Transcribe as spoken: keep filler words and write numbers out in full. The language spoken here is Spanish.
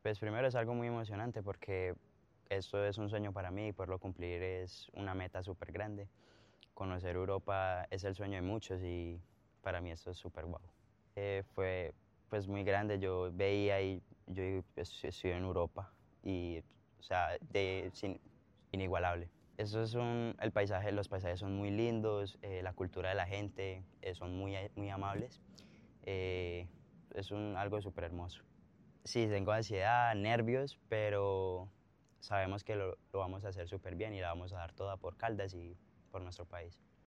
Pues primero es algo muy emocionante porque esto es un sueño para mí y poderlo cumplir es una meta súper grande. Conocer Europa es el sueño de muchos y para mí esto es súper guau. Eh, fue pues muy grande, yo veía y yo pues, estoy en Europa y o sea, de, sin, inigualable. Eso es un, el paisaje, los paisajes son muy lindos, eh, la cultura de la gente eh, son muy, muy amables. Eh, es un, algo súper hermoso. Sí, tengo ansiedad, nervios, pero sabemos que lo, lo vamos a hacer súper bien y la vamos a dar toda por Caldas y por nuestro país.